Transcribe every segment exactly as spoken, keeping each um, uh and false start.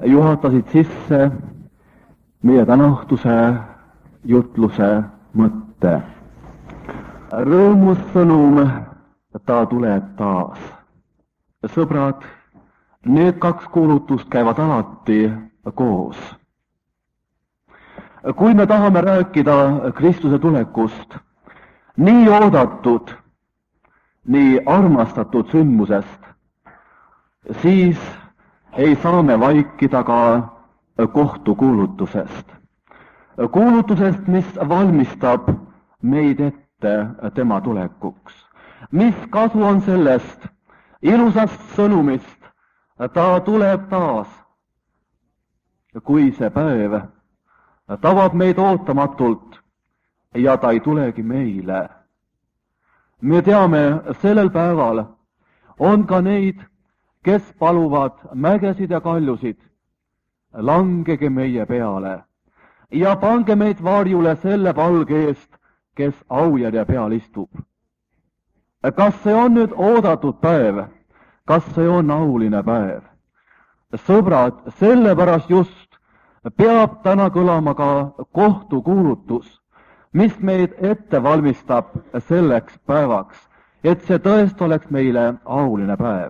juhatasid sisse meie tänaõhtuse jutluse mõtte. Rõõmus sõnum, ta tuleb taas. Sõbrad, need kaks kuulutust käivad alati koos. Kui me tahame rääkida Kristuse tulekust, nii oodatud, nii armastatud sündmusest, siis ei saa me vaikida ka kohtukuulutusest. Kuulutusest, mis valmistab meid ette tema tulekuks. Mis kasu on sellest ilusast sõnumist, ta tuleb taas, kui see päev tabab meid ootamatult ja ta ei tulegi meile. Me teame, sellel päeval on ka neid, kes paluvad mägesid ja kaljusid, langege meie peale ja pange meid varjule selle palge eest, kes aujärje peal istub. Kas see on nüüd oodatud päev? Kas see on auline päev? Sõbrad, sellepärast just peab täna kõlama ka kohtukuulutus, mis meid ette valmistab selleks päevaks, et see tõest oleks meile auline päev.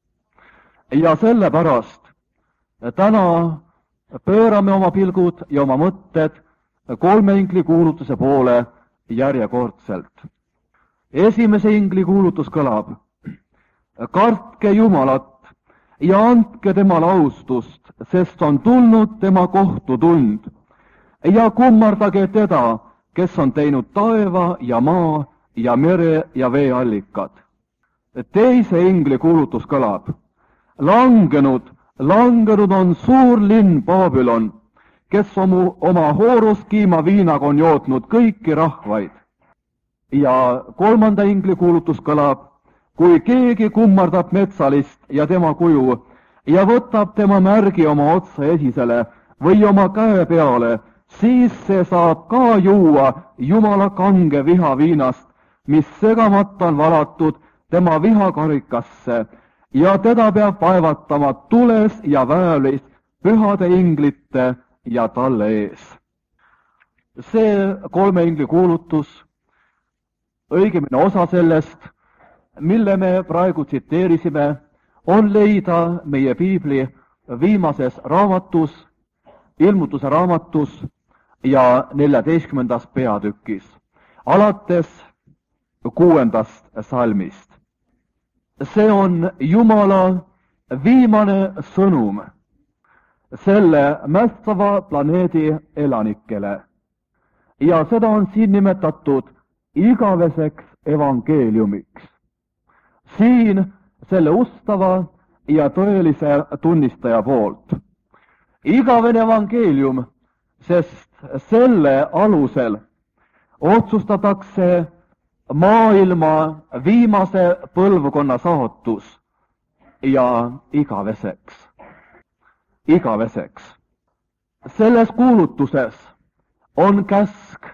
Ja sellepärast täna pöörame oma pilgud ja oma mõtted kolme ingli kuulutuse poole järjekordselt. Esimese ingli kuulutus kõlab: kartke Jumalat ja andke temale austust, sest on tulnud tema kohtutund, ja kummardage teda, kes on teinud taeva ja maa ja mere ja veeallikad. Teise ingli kuulutus kõlab: langenud, langenud on suur linn Babylon, kes omu, oma hooruskiima viinaga on jootnud kõiki rahvaid. Ja kolmanda ingli kuulutus kõlab: kui keegi kummardab metsalist ja tema kuju ja võtab tema märgi oma otsa esisele või oma käe peale, siis see saab ka juua Jumala kange viha viinast, mis segamata on valatud tema vihakarikasse, ja teda peab vaevatama tules ja väävlis pühade inglite ja talle ees. See kolme ingli kuulutus, õigemini osa sellest, mille me praegu tsiteerisime, on leida meie piibli viimases raamatus, ilmutuse raamatus ja neljateistkümnendas peatükis, alates kuuendast salmist. See on Jumala viimane sõnum selle mässava planeedi elanikele. Ja seda on siin nimetatud igaveseks evangeeliumiks. Siin selle ustava ja tõelise tunnistaja poolt. Igavene evangeelium, sest selle alusel otsustatakse maailma viimase põlvkonna saatus ja igaveseks. Igaveseks. Selles kuulutuses on käsk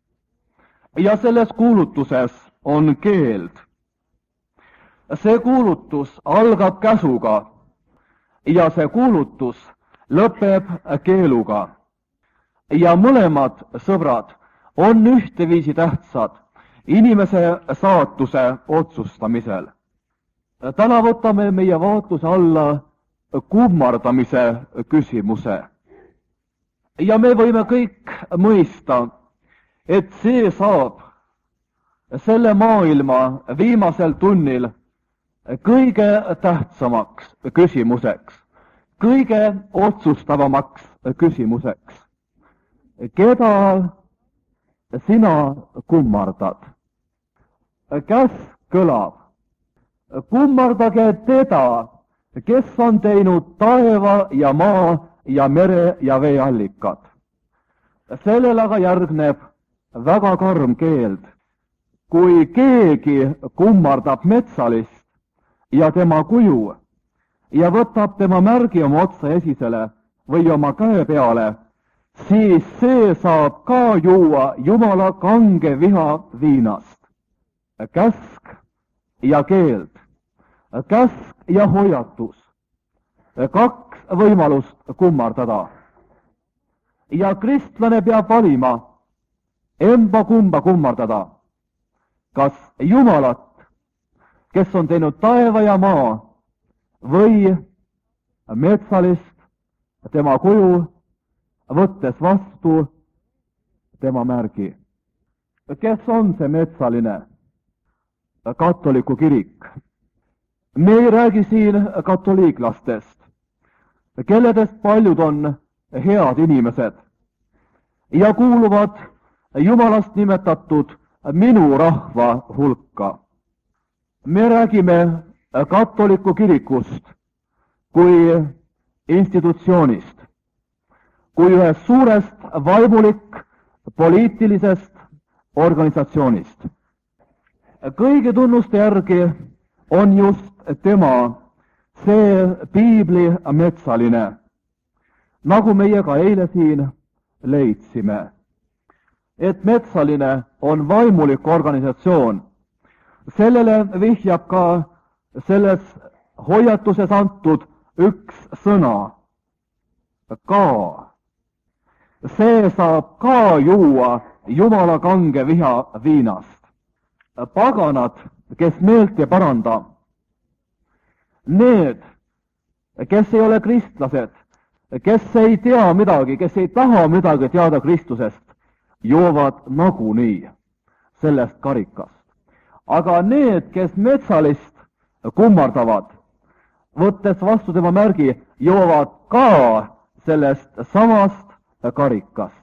ja selles kuulutuses on keeld. See kuulutus algab käsuga ja see kuulutus lõpeb keeluga. Ja mõlemad, sõbrad, on ühteviisi tähtsad inimese saatuse otsustamisel. Täna võtame meie vaatluse alla kummardamise küsimuse. Ja me võime kõik mõista, et see saab selle maailma viimasel tunnil kõige tähtsamaks küsimuseks, kõige otsustavamaks küsimuseks. Keda sina kummardad? Käsk kõlab: kummardage teda, kes on teinud taeva ja maa ja mere ja veeallikad. Sellel aga järgneb väga karm keeld. Kui keegi kummardab metsalist ja tema kuju ja võtab tema märgi oma otsa esisele või oma käe peale, siis see saab ka juua Jumala kange viha viinast. Käsk ja keeld, käsk ja hoiatus, kaks võimalust kummardada. Ja kristlane peab valima emba kumba kummardada. Kas Jumalat, kes on teinud taeva ja maa, või metsalist, tema kuju, võttes vastu tema märgi. Kes on see metsaline? Katoliku kirik. Me ei räägi siin katoliiklastest, kelledest paljud on head inimesed ja kuuluvad Jumalast nimetatud minu rahva hulka. Me räägime katoliku kirikust kui institutsioonist, kui ühest suurest vaimulik poliitilisest organisatsioonist. Kõigi tunnuste järgi on just tema see piibli metsaline, nagu meie ka eile siin leidsime. Et metsaline on vaimulik organisatsioon. Sellele vihjab ka selles hoiatuses antud üks sõna, ka. See saab ka juua Jumala kange viha viinast. Paganad, kes meelt ei paranda, need, kes ei ole kristlased, kes ei tea midagi, kes ei taha midagi teada Kristusest, joovad nagunii sellest karikast. Aga need, kes metsalist kummardavad, võttes vastu tema märgi, joovad ka sellest samast karikast.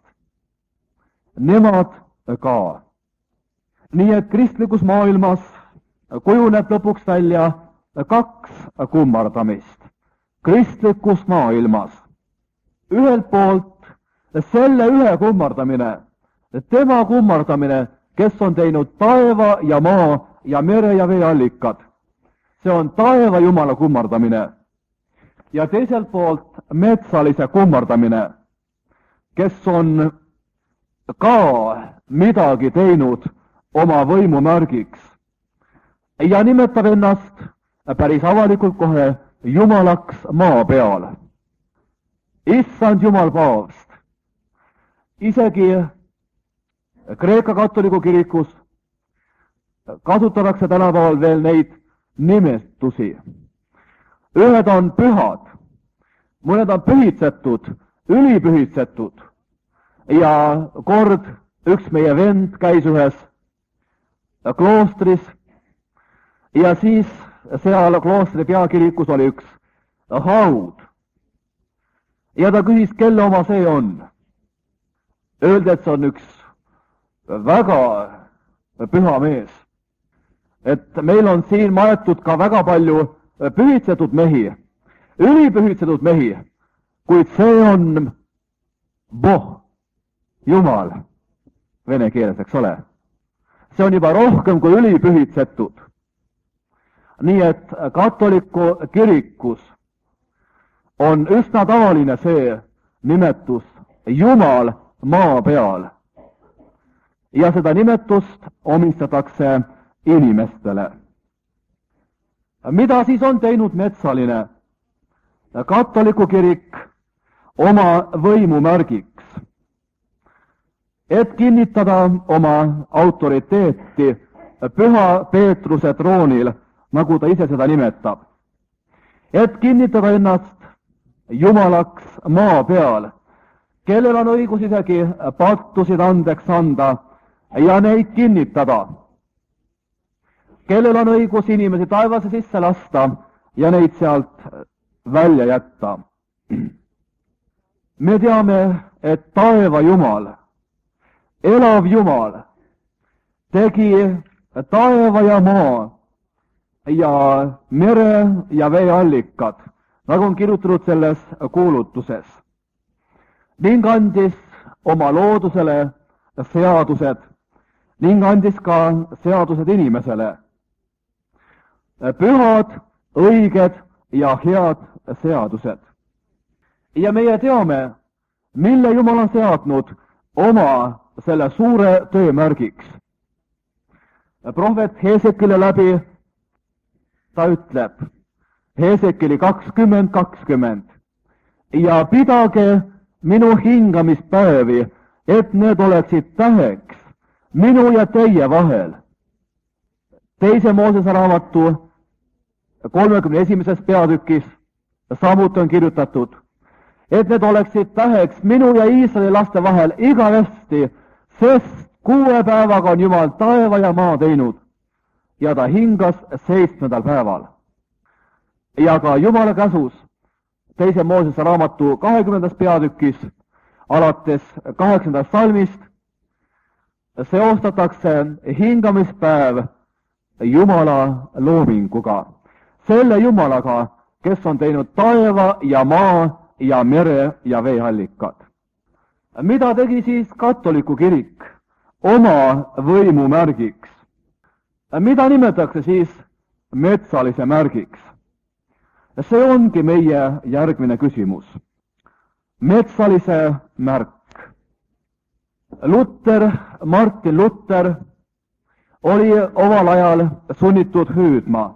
Nemad ka. Nii et kristlikus maailmas kujuneb lõpuks välja kaks kummardamist. Kristlikus maailmas. Ühelt poolt selle ühe kummardamine, tema kummardamine, kes on teinud taeva ja maa ja mere ja veeallikad. See on taeva Jumala kummardamine. Ja teiselt poolt metsalise kummardamine, kes on ka midagi teinud oma võimu märgiks ja nimetab ennast päris avalikult kohe Jumalaks maa peal. Issand Jumal paavst. Isegi Kreeka katoliku kirikus kasutatakse tänapäeval veel neid nimetusi. Ühed on pühad, mõned on pühitsetud, ülipühitsetud ja kord üks meie vend käis ühes kloostris ja siis seal kloostri peakirikus oli üks haud. Ja ta küsis, kelle oma see on. Öeldi, et see on üks väga püha mees. Et meil on siin maetud ka väga palju pühitsetud mehi, ülipühitsetud mehi, kuid see on Boh, Jumal, vene keeles, eks ole. See on juba rohkem kui ülipühitsetud. Nii et katoliku kirikus on üsna tavaline see nimetus Jumal maa peal. Ja seda nimetust omistatakse inimestele. Mida siis on teinud metsaline? Katoliku kirik oma võimu märgiks, et kinnitada oma autoriteeti püha Peetruse troonil, nagu ta ise seda nimetab. Et kinnitada ennast Jumalaks maa peal, kellel on õigus isegi pattusid andeks anda ja neid kinnitada. Kellel on õigus inimesi taevasse sisse lasta ja neid sealt välja jätta. Me teame, et taeva Jumal, elav Jumal, tegi taeva ja maa ja mere ja veeallikad, nagu on kirjutatud selles kuulutuses, ning andis oma loodusele seadused ning andis ka seadused inimesele. Pühad, õiged ja head seadused. Ja meie teame, mille Jumal on seadnud oma selle suure töömärgiks. Prohvet Heesekile läbi ta ütleb, Heesekili kakskümmend kakskümmend, ja pidage minu hingamispäevi, et need oleksid täheks minu ja teie vahel. teise Moosese raamatu kolmekümne esimeses peatükis samuti on kirjutatud, et need oleksid täheks minu ja Iisraeli laste vahel igavesti, sest kuue päevaga on Jumal taeva ja maa teinud ja ta hingas seitsmendal päeval. Ja ka Jumala käsus teise Moosese raamatu kahekümnendas peatükis alates kaheksandast salmist seostatakse hingamispäev Jumala loominguga, selle Jumalaga, kes on teinud taeva ja maa ja mere ja veeallikad. Mida tegi siis katoliku kirik oma võimu märgiks? Mida nimetatakse siis metsalise märgiks? See ongi meie järgmine küsimus. Metsalise märk. Luter, Martin Luter oli omal ajal sunnitud hüüdma.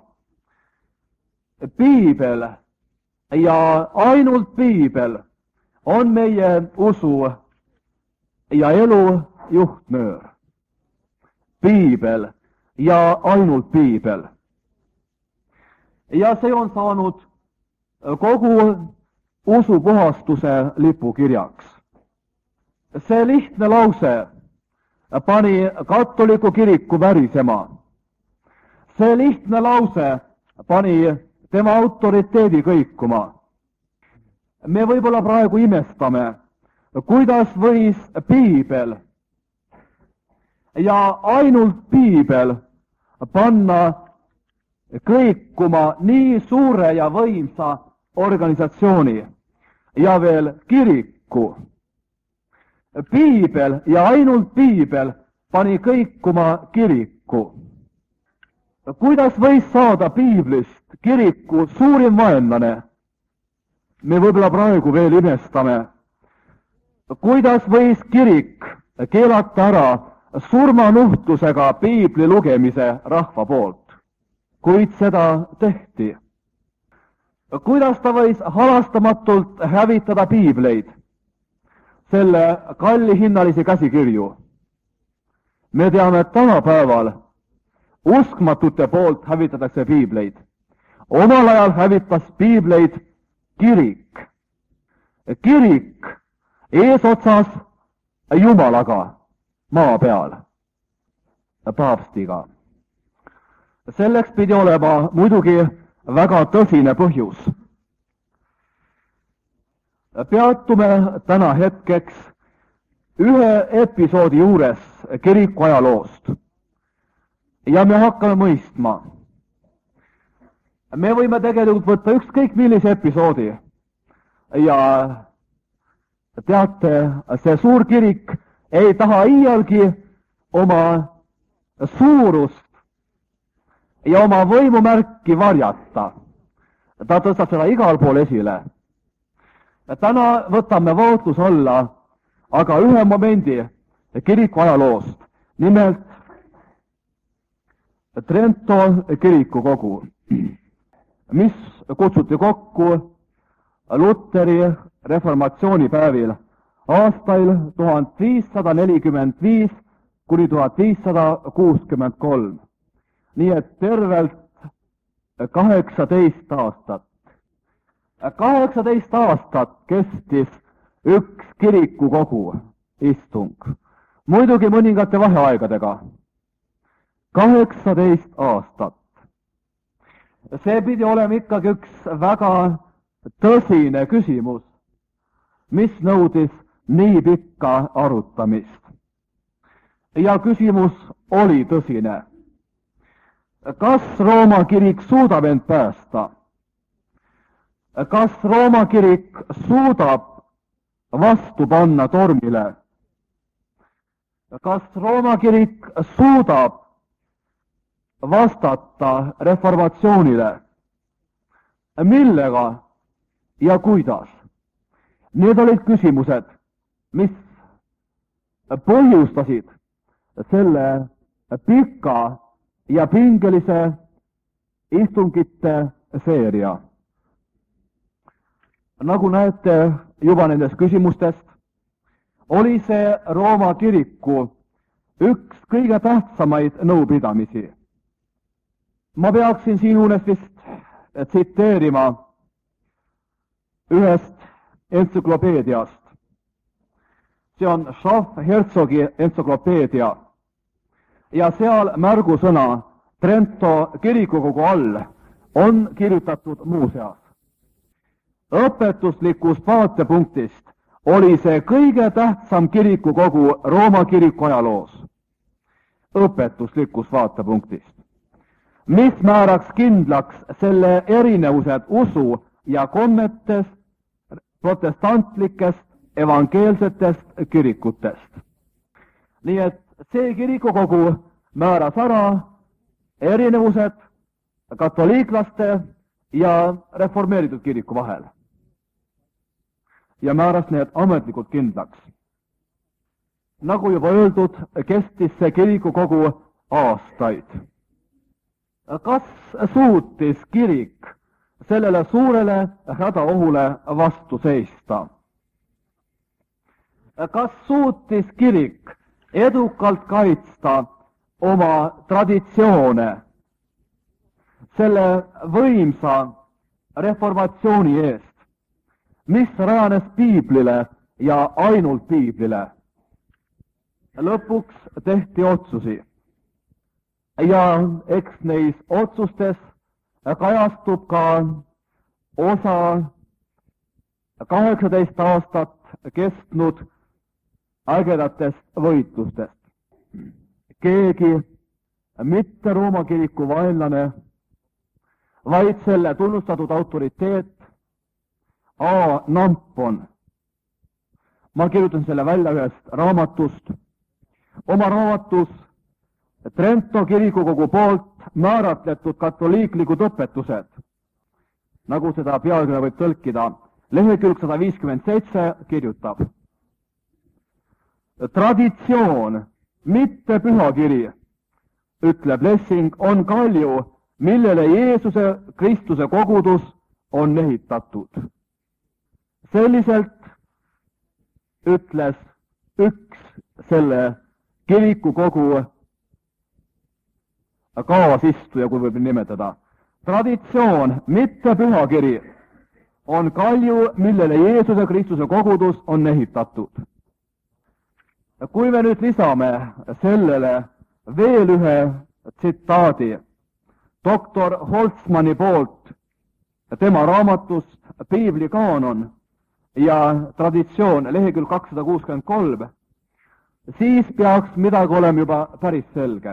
Piibel ja ainult piibel on meie usu ja elu juhtnöör. Piibel ja ainult piibel. Ja see on saanud kogu usupuhastuse lipukirjaks. See lihtne lause pani katoliku kiriku värisema. See lihtne lause pani tema autoriteedi kõikuma. Me võib-olla praegu imestame, kuidas võis piibel ja ainult piibel panna kõikuma nii suure ja võimsa organisatsiooni ja veel kiriku. Piibel ja ainult piibel pani kõikuma kiriku. Kuidas võis saada piiblist kiriku suurim vaenlane? Me võib-olla praegu veel imestame. Kuidas võis kirik keelata ära surmanuhtlusega piibli lugemise rahva poolt? Kuid seda tehti. Kuidas ta võis halastamatult hävitada piibleid, selle kallihinnalisi käsikirju? Me teame, et tänapäeval uskmatute poolt hävitatakse piibleid. Omal ajal hävitas piibleid kirik. Kirik eesotsas Jumalaga maa peal, paavstiga. Selleks pidi olema muidugi väga tõsine põhjus. Peatume täna hetkeks ühe episoodi juures kiriku ajaloost ja me hakkame mõistma. Me võime tegelikult võtta ükskõik millise episoodi ja teate, see suur kirik ei taha iialgi oma suurust ja oma võimumärki varjata. Ta tõstab seda igal pool esile. Täna võtame vaatluse alla aga ühe momendi kiriku ajaloost, nimelt Trento kirikukogu, mis kutsuti kokku Luteri reformatsioonipäevil aastail tuhat viissada nelikümmend viis kuni tuhat viissada kuuskümmend kolm. Nii et tervelt kaheksateist aastat. kaheksateist aastat kestis üks kirikukogu istung, muidugi mõningate vaheaegadega. kaheksateist aastat. See pidi olema ikkagi üks väga tõsine küsimus, mis nõudis nii pikka arutamist. Ja küsimus oli tõsine. Kas Rooma kirik suudab end päästa? Kas Rooma kirik suudab vastu panna tormile? Kas Rooma kirik suudab vastata reformatsioonile? Millega ja kuidas? Need olid küsimused, mis põhjustasid selle pika ja pingelise istungite seeria. Nagu näete juba nendest küsimustest, oli see Rooma kiriku üks kõige tähtsamaid nõupidamisi. Ma peaksin siinjuures vist tsiteerima ühest entsüklopeediast. See on Schaff-Herzogi entsüklopeedia ja seal märgusõna Trento kirikukogu all on kirjutatud muuseas. Õpetuslikust vaatepunktist oli see kõige tähtsam kirikukogu Rooma kiriku ajaloos. Õpetuslikust vaatepunktist. Mis määraks kindlaks selle erinevused usu ja kommetes protestantlikest evangeelsetest kirikutest. Nii et see kirikukogu määras ära erinevused katoliiklaste ja reformeeritud kiriku vahel ja määras need ametlikult kindlaks. Nagu juba öeldud, kestis see kirikukogu aastaid. Kas suutis kirik sellele suurele hädaohule vastu seista? Kas suutis kirik edukalt kaitsta oma traditsioone selle võimsa reformatsiooni eest, mis rajanes piiblile ja ainult piiblile? Lõpuks tehti otsusi ja eks neis otsustes kajastub ka osa kaheksateist aastat kestnud ägedatest võitlustest. Keegi mitte Rooma kiriku vaenlane, vaid selle tunnustatud autoriteet A. Nampon. Ma kirjutan selle välja ühest raamatust. Oma raamatus Trento kirikukogu poolt määratletud katoliiklikud õpetused, nagu seda pealkirja võib tõlkida, lehekülg sada viiskümmend seitse kirjutab. Traditsioon, mitte pühakiri, ütleb Lessing, on kalju, millele Jeesuse Kristuse kogudus on ehitatud. Selliselt ütles üks selle kirikukogu kaasistuja, kui võib nimetada. Traditsioon, mitte pühakiri, on kalju, millele Jeesuse Kristuse kogudus on ehitatud. Kui me nüüd lisame sellele veel ühe tsitaadi doktor Holtzmanni poolt tema raamatust Piibli kaanon ja traditsioon lehekülg kakssada kuuskümmend kolm, siis peaks midagi olema juba päris selge.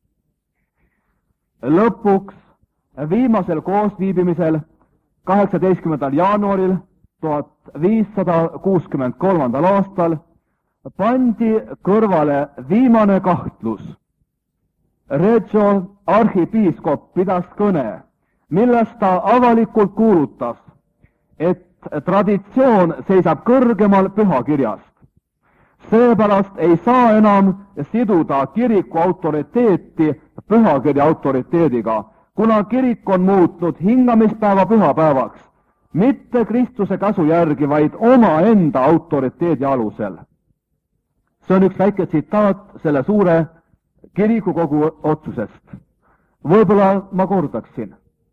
Lõpuks viimasel koosviibimisel kaheksateistkümnendal jaanuaril tuhat viissada kuuskümmend kolmandal aastal pandi kõrvale viimane kahtlus. Reggio arhipiiskop pidas kõne, milles ta avalikult kuulutas, et traditsioon seisab kõrgemal pühakirjast. Seepärast ei saa enam siduda kiriku autoriteeti pühakirja autoriteediga, kuna kirik on muutnud hingamispäeva pühapäevaks, mitte Kristuse käsu järgi, vaid omaenda autoriteedi alusel. See on üks väike tsitaat selle suure kirikukogu otsusest. Võib-olla ma kordaksin.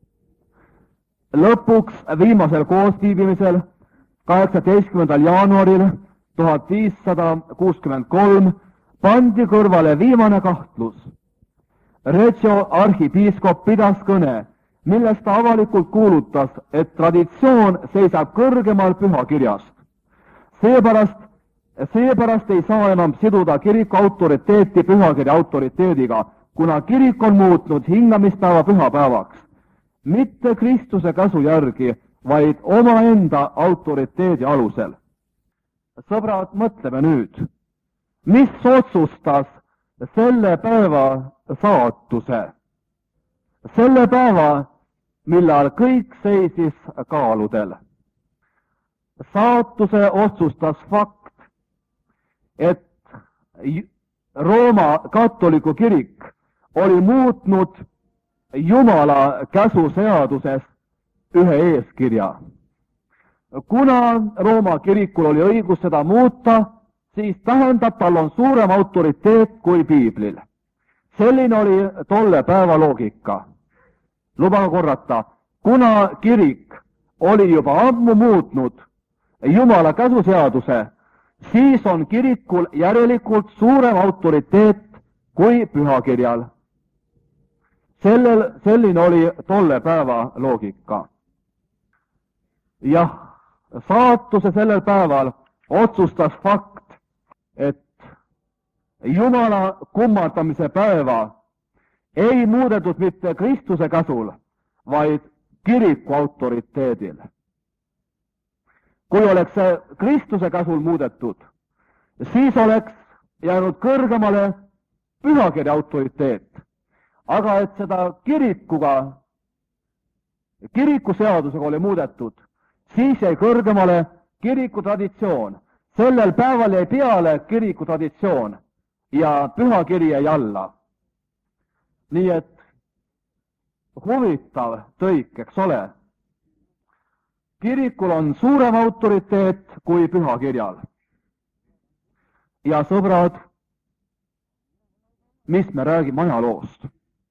Lõpuks viimasel koosviibimisel kaheksateistkümnendal jaanuaril tuhat viissada kuuskümmend kolm pandi kõrvale viimane kahtlus. Reggio arhipiiskop pidas kõne, milles ta avalikult kuulutas, et traditsioon seisab kõrgemal pühakirjast. Seepärast, seepärast ei saa enam siduda kiriku autoriteeti pühakirja autoriteediga, kuna kirik on muutnud hingamispäeva pühapäevaks, mitte Kristuse käsu järgi, vaid omaenda autoriteedi alusel. Sõbrad, mõtleme nüüd, mis otsustas selle päeva saatuse, selle päeva, millal kõik seisis kaaludel. Saatuse otsustas fakt, et Rooma katoliku kirik oli muutnud Jumala käsuseaduses ühe eeskirja. kuna Rooma kirikul oli õigus seda muuta, siis tähendab, tal on suurem autoriteet kui piiblil. Selline oli tolle päeva loogika. Lubage korrata, kuna kirik oli juba ammu muutnud Jumala käsuseaduse, siis on kirikul järelikult suurem autoriteet kui pühakirjal. Sellel, selline oli tolle päeva loogika. Jah, saatuse sellel päeval otsustas fakt, et Jumala kummardamise päeva ei muudetud mitte Kristuse käsul, vaid kiriku autoriteedil. Kui oleks see Kristuse käsul muudetud, siis oleks jäänud kõrgemale pühakirja autoriteet. Aga et seda kirikuga, kirikuseadusega oli muudetud, siis jäi kõrgemale kiriku traditsioon. Sellel päeval jäi peale kiriku traditsioon ja pühakiri jäi alla. Nii et huvitav tõik, eks ole. Kirikul on suurem autoriteet kui pühakirjal. Ja sõbrad, mis me räägime ajaloost?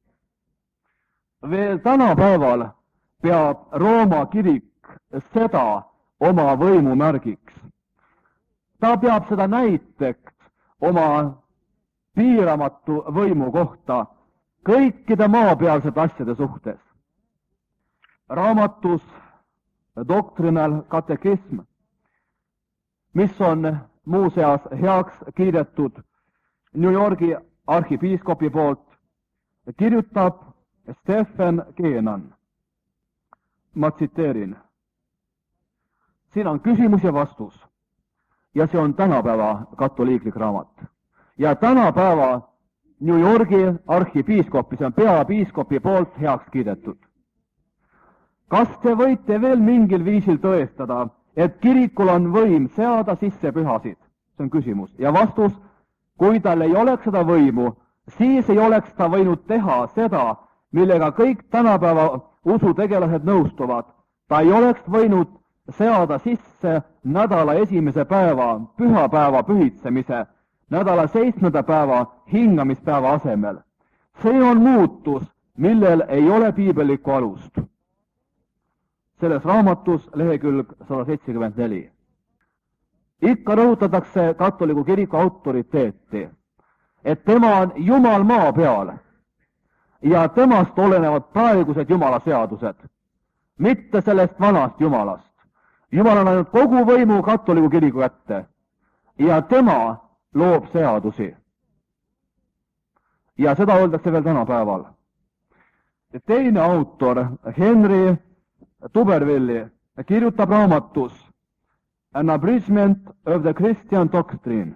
Veel tänapäeval peab Rooma kirik seda oma võimu märgiks. Ta peab seda näiteks oma piiramatu võimu kohta kõikide maapealsete asjade suhtes. Raamatus Doctrinal Catechism, mis on muuseas heaks kiidetud New Yorgi arhipiiskopi poolt, kirjutab Stephen Keenan. Ma tsiteerin. Siin on küsimus ja vastus. Ja see on tänapäeva katoliiklik raamat. Ja tänapäeva New Yorgi arhipiiskopi, see on peapiiskopi poolt heaks kiidetud. Kas te võite veel mingil viisil tõestada, et kirikul on võim seada sisse pühasid? See on küsimus. Ja vastus, kui tal ei oleks seda võimu, siis ei oleks ta võinud teha seda, millega kõik tänapäeva usutegelased nõustuvad. Ta ei oleks võinud seada sisse nädala esimese päeva, pühapäeva pühitsemise, nädala seitsmenda päeva hingamispäeva asemel. See on muutus, millel ei ole piibellikku alust. Selles raamatus lehekülg sada seitsekümmend neli. Ikka rõhutatakse katoliku kiriku autoriteeti, et tema on Jumal maa peal ja temast olenevad praegused Jumala seadused, mitte sellest vanast Jumalast. Jumal on ainult kogu võimu katoliku kiriku kätte ja tema loob seadusi. Ja seda öeldakse veel tänapäeval. Teine autor, Henry Tubervilli, kirjutab raamatus An Abridgment of the Christian Doctrine.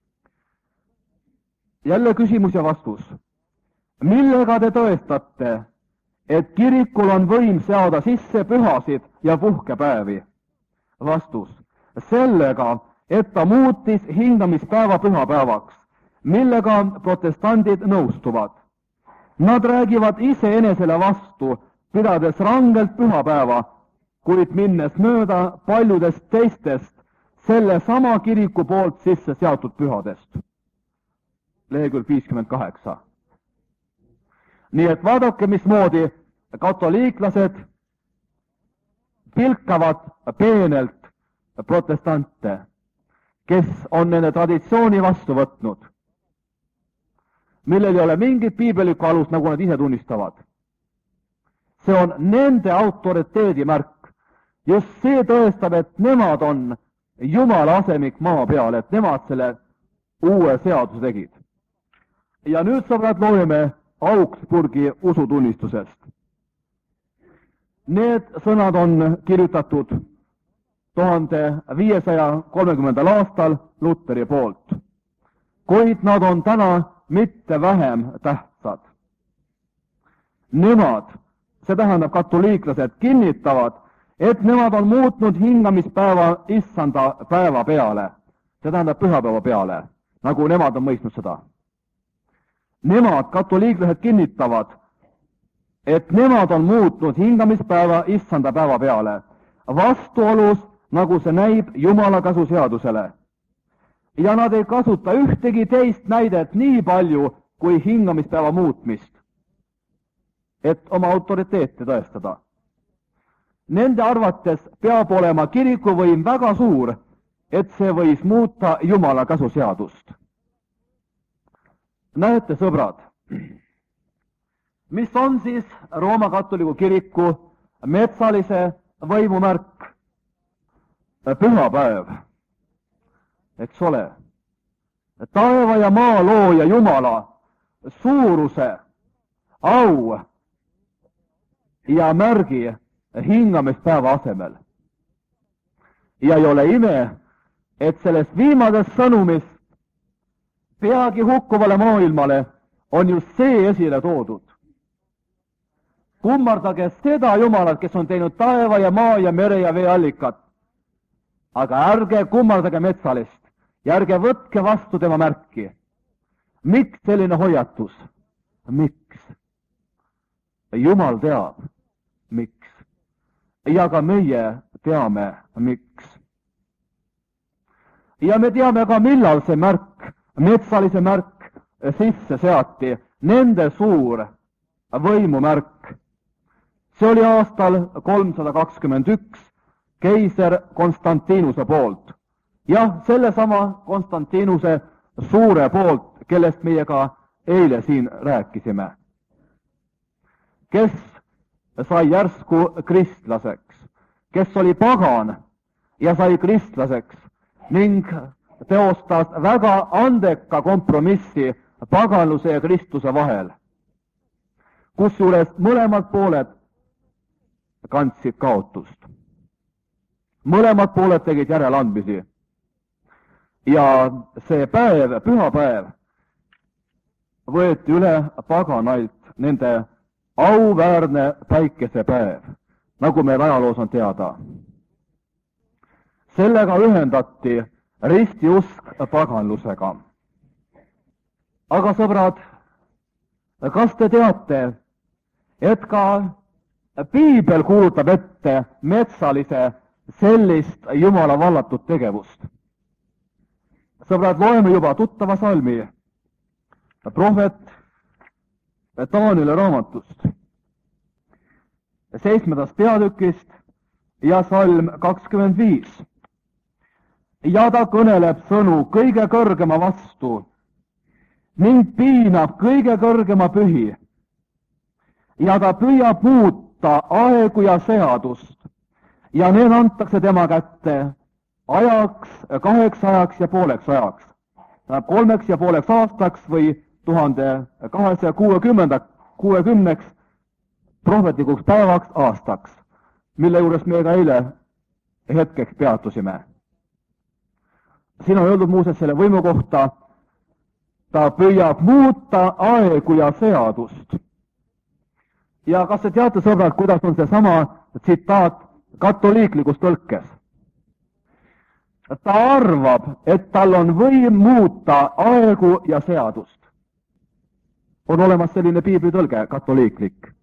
Jälle küsimus ja vastus. Millega te tõestate, et kirikul on võim seada sisse pühasid ja puhkepäevi? Vastus. Sellega, et ta muutis hingamispäeva pühapäevaks, millega protestandid nõustuvad. Nad räägivad iseenesele vastu, pidades rangelt pühapäeva, kuid minnes mööda paljudest teistest selle sama kiriku poolt sisse seatud pühadest. Lehekülg viiskümmend kaheksa. Nii et vaadake, mismoodi katoliiklased pilkavad peenelt protestante, kes on nende traditsiooni vastu võtnud, millel ei ole mingit piibelikku alust, nagu nad ise tunnistavad. See on nende autoriteedi märk. Just see tõestab, et nemad on Jumala asemik maa peal, et nemad selle uue seaduse tegid. Ja nüüd sõbrad loeme Augsburgi usutunnistusest. Need sõnad on kirjutatud tuhande viiesaja kolmekümnendal aastal Luteri poolt, kuid nad on täna mitte vähem tähtsad. Nemad, see tähendab katoliiklased, kinnitavad, et nemad on muutnud hingamispäeva issanda päeva peale, see tähendab pühapäeva peale, nagu nemad on mõistnud seda. Nemad, katoliiklased, kinnitavad, et nemad on muutnud hingamispäeva issanda päeva peale, vastuolus nagu see näib Jumala käsuseadusele. Ja nad ei kasuta ühtegi teist näidet nii palju kui hingamispäeva muutmist, et oma autoriteeti tõestada. Nende arvates peab olema kirikuvõim väga suur, et see võis muuta Jumala käsuseadust. Näete, sõbrad, mis on siis Rooma katoliku kiriku metsalise võimu märk? Pühapäev, eks ole, taeva ja maa looja Jumala suuruse, au ja märgi hingamispäeva asemel. Ja ei ole ime, et sellest viimasest sõnumist peagi hukkuvale maailmale on just see esile toodud. Kummardage seda Jumalat, kes on teinud taeva ja maa ja mere ja veeallikat, aga ärge kummardage metsalist ja ärge võtke vastu tema märki. Miks selline hoiatus? Miks? Jumal teab, miks. Ja ka meie teame, miks. Ja me teame ka, millal see märk, metsalise märk sisse seati, nende suur võimumärk. See oli aastal kolmsada kakskümmend üks keiser Konstantinuse poolt. Jah, sellesama Konstantinuse suure poolt, kellest meie ka eile siin rääkisime. Kes sai järsku kristlaseks, kes oli pagan ja sai kristlaseks ning teostas väga andeka kompromissi paganluse ja kristluse vahel, kusjuures mõlemad pooled kandsid kaotust. Mõlemad pooled tegid järeleandmisi. Ja see päev, pühapäev, võeti üle paganailt nende auväärne päikesepäev, nagu meil ajaloos on teada. Sellega ühendati ristiusk paganlusega. Aga sõbrad, kas te teate, et ka Piibel kuulutab ette metsalise sellist Jumala vallatud tegevust? Sõbrad, loeme juba tuttava salmi prohvet Taanieli raamatust, seitsmendast peatükist ja salm kakskümmend viis. Ja ta kõneleb sõnu kõige kõrgema vastu ning piinab kõige kõrgema pühi. Ja ta püüab muuta aegu ja seadust ja need antakse tema kätte ajaks, kaheks ajaks ja pooleks ajaks, kolmeks ja pooleks aastaks või tuhande kahesaja kuuekümnenda, kuuekümneks prohvetlikuks päevaks aastaks, mille juures me ka eile hetkeks peatusime. Siin on öeldud muuseas selle võimu kohta, ta püüab muuta aegu ja seadust. Ja kas te teate, sõbrad, kuidas on see sama tsitaat katoliiklikus tõlkes? Ta arvab, et tal on võim muuta aegu ja seadust. On olemas selline piiblitõlge, katoliiklik.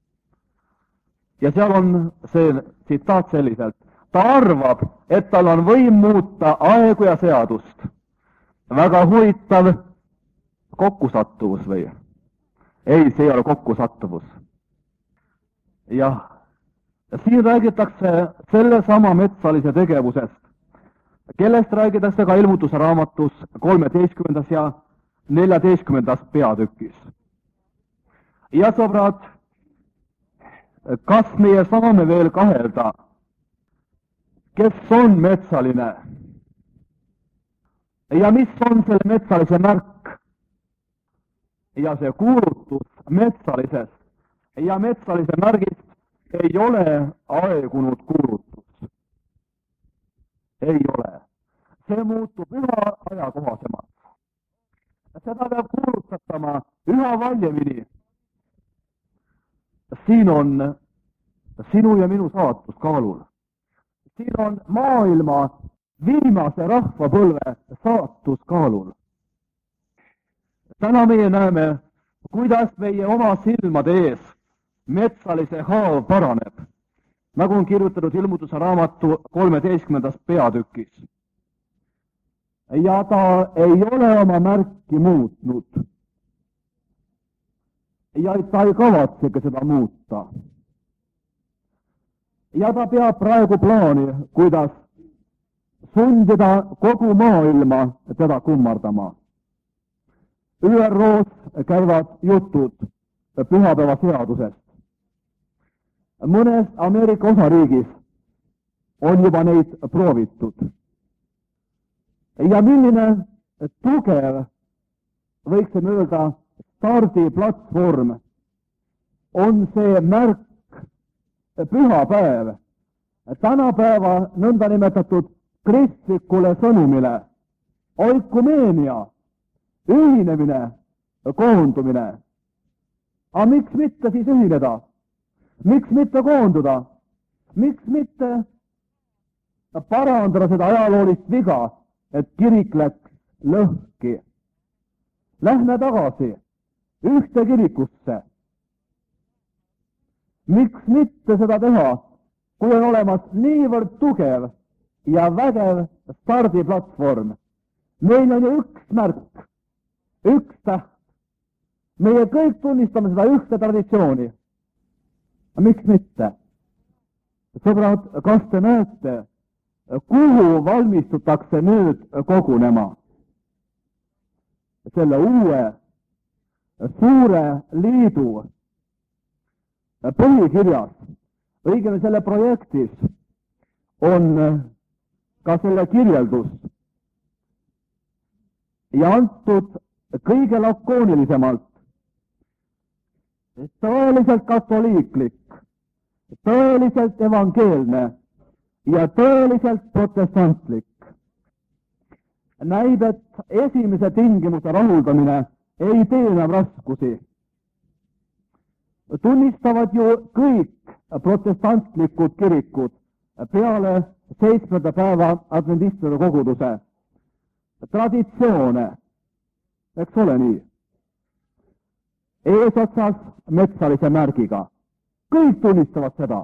Ja seal on see tsitaat selliselt. Ta arvab, et tal on võim muuta aegu ja seadust. Väga huvitav kokkusattuvus või? Ei, see ei ole kokkusattuvus. Jah, siin räägitakse selle sama metsalise tegevusest, kellest räägitakse ka ilmutuse raamatus kolmeteistkümnendas ja neljateistkümnendas peatükis. Ja sõbrad, kas meie saame veel kahelda, kes on metsaline ja mis on selle metsalise märk? Ja see kuulutus metsalisest ja metsalise märgist ei ole aegunud kuulutus. Ei ole. See muutub üha ajakohasemaks. Seda peab kuulutatama üha valjemini. Siin on sinu ja minu saatus kaalul. Siin on maailma viimase rahvapõlve saatus kaalul. Täna meie näeme, kuidas meie oma silmade ees metsalise haav paraneb nagu on kirjutatud ilmutuse raamatu kolmeteistkümnendas peatükis. Ja ta ei ole oma märki muutnud. Ja ta ei kavatsegi seda muuta. Ja ta peab praegu plaani, kuidas sundida kogu maailma teda kummardama. Ü R O-s käivad jutud pühapäeva seadusest. Mõnes Ameerika osariigis on juba neid proovitud. Ja milline tugev, võiksime öelda, stardiplatvorm on see märk pühapäev tänapäeva nõndanimetatud kristlikule sõnumile, oikumeenia, ühinemine, koondumine. Aga miks mitte siis ühineda? Miks mitte koonduda? Miks mitte parandada seda ajaloolist viga, et kirik läks lõhki? Lähme tagasi ühte kirikusse. Miks mitte seda teha, kui on olemas niivõrd tugev ja vägev stardiplatvorm? Meil on ju üks märk, üks täht. Meie kõik tunnistame seda ühte traditsiooni. Miks mitte? Sõbrad, kas te näete, kuhu valmistutakse nüüd kogunema? Selle uue suure liidu põhikirjas, õigemini selle projektis, on ka selle kirjeldus ja antud kõige lakoonilisemalt. Tõeliselt katoliiklik, tõeliselt evangeelne ja tõeliselt protestantlik. Näib, et esimese tingimuse rahuldamine ei tee enam raskusi. Tunnistavad ju kõik protestantlikud kirikud peale seitsmenda päeva adventistide koguduse traditsioone, eks ole nii, eesotsas metsalise märgiga. Kõik tunnistavad seda.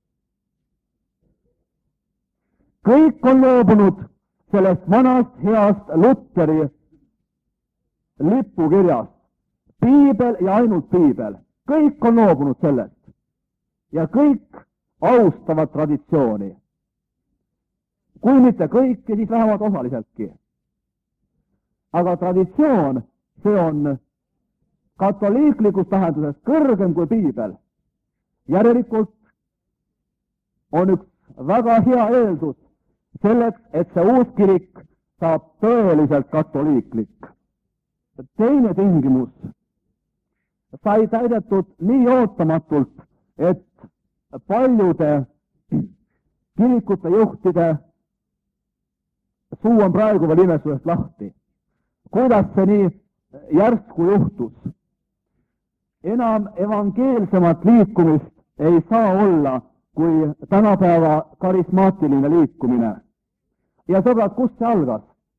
Kõik on loobunud sellest vanast heast Luteri lipukirjast. Piibel ja ainult piibel. Kõik on loobunud sellest. Ja kõik austavad traditsiooni. Kui mitte kõik, siis vähemalt osaliseltki. Aga traditsioon, see on katoliiklikus tähenduses kõrgem kui piibel. Järelikult on üks väga hea eeldus selleks, et see uus kirik saab tõeliselt katoliiklik. Teine tingimus sai täidetud nii ootamatult, et paljude kirikute juhtide suu on praegu veel imestusest lahti. Kuidas see nii järsku juhtus? Enam evangeelsemat liikumist ei saa olla kui tänapäeva karismaatiline liikumine. Ja sõbrad, kust see algas?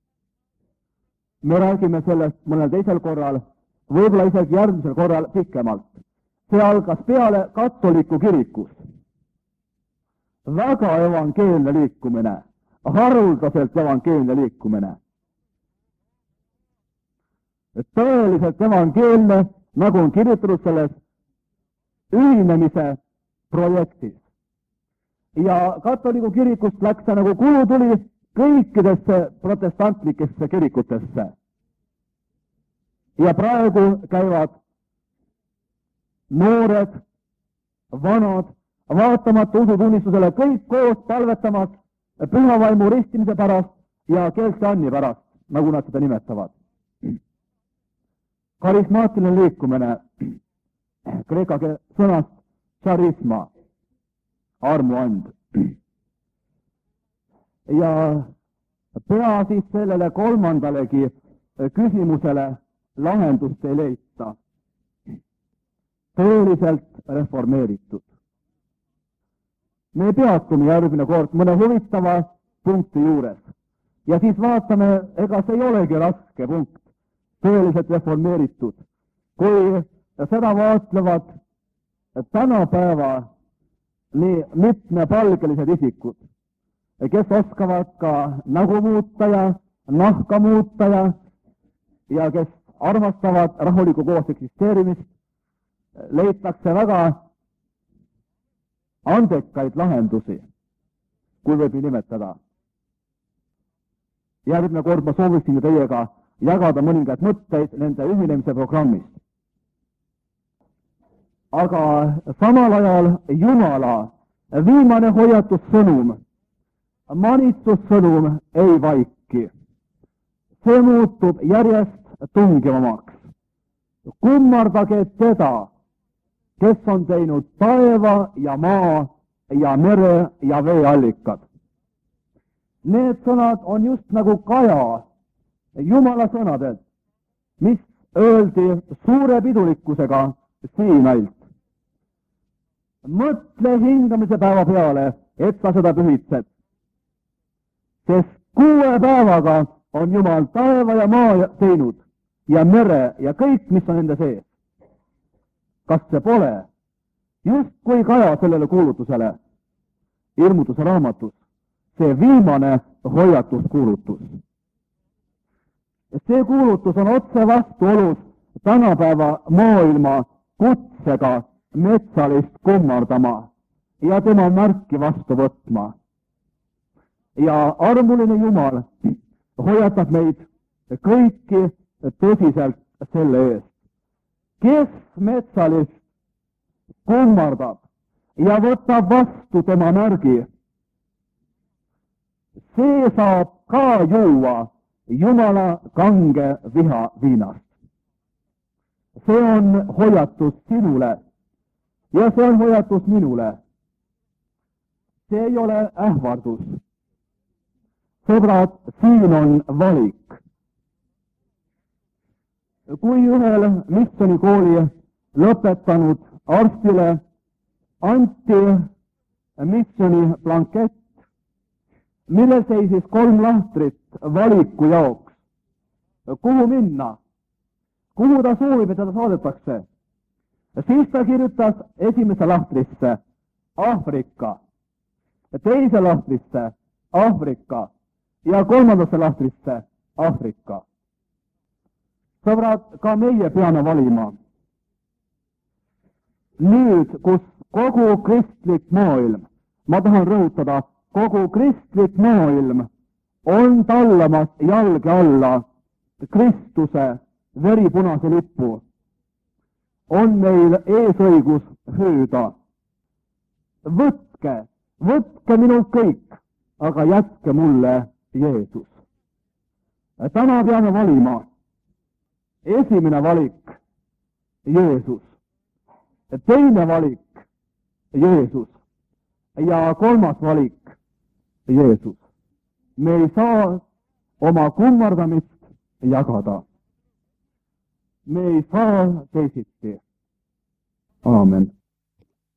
Me räägime sellest mõnel teisel korral, võib-olla isegi järgmisel korral pikemalt. See algas peale katoliku kirikus. Väga evangeelne liikumine, haruldaselt evangeelne liikumine. Tõeliselt evangeelne, nagu on kirjutatud selles ühinemise projektis. Ja katoliku kirikust läks see nagu kulu tuli kõikidesse protestantlikesse kirikutesse. Ja praegu käivad noored, vanad, vaatamata usutunnistusele kõik koos palvetamas pühavaimu ristimise pärast ja keelse anni pärast, nagu nad seda nimetavad. Karismaatiline liikumine, kreeka sõnast charisma, armuand. Ja pea siis sellele kolmandalegi küsimusele lahendust ei leita. Tõeliselt reformeeritud. Me peatume järgmine kord mõne huvitava punkti juures. Ja siis vaatame, ega see ei olegi raske punkt. Tõeliselt reformeeritud. Kui seda vaatlevad tänapäeva nii mitmepalgelised isikud, kes oskavad ka nägu muuta ja nahka muuta ja, ja kes armastavad rahulikku koos eksisteerimist, leitakse väga andekaid lahendusi, kui võib nii nimetada. Järgmine kord ma sooviksin teiega jagada mõningaid mõtteid nende ühinemise programmist. Aga samal ajal Jumala viimane hoiatussõnum, manitsussõnum ei vaiki. See muutub järjest tungivamaks. Kummardage teda, kes on teinud taeva ja maa ja mere ja veeallikad. Need sõnad on just nagu kaja Jumala sõnadelt, mis öeldi suure pidulikkusega Siinailt. Mõtle hingamise päeva peale, et sa seda pühitsed. Sest kuue päevaga on Jumal taeva ja maa teinud ja mere ja kõik, mis on nende sees. Kas see pole just kui kaja sellele kuulutusele ilmutuse raamatus, see viimane hoiatuskuulutus? See kuulutus on otse vastuolus tänapäeva maailma kutsega metsalist kummardama ja tema märki vastu võtma. Ja armuline Jumal hoiatab meid kõiki tõsiselt selle eest. Kes metsalist kummardab ja võtab vastu tema märgi, see saab ka juua Jumala kange viha viinast. See on hoiatus sinule ja see on hoiatus minule. See ei ole ähvardus. Sõbrad, siin on valik. Kui ühel missionikooli lõpetanud arstile anti missioni blankett, millel seisis kolm lahtrit valiku jaoks, kuhu minna, kuhu ta soovib, et teda saadetakse, siis ta kirjutas esimese lahtrisse Aafrika, teise lahtrisse Aafrika ja kolmandasse lahtrisse Aafrika. Sõbrad, ka meie peame valima. Nüüd, kus kogu kristlik maailm, ma tahan rõhutada, kogu kristlik maailm on tallamas jalge alla Kristuse veripunase lippu, on meil eesõigus hüüda. Võtke, võtke minult kõik, aga jätke mulle Jeesus. Täna peame valima. Esimene valik, Jeesus. Teine valik, Jeesus. Ja kolmas valik, Jeesus. Me ei saa oma kummardamist jagada. Me ei saa teisiti. Aamen.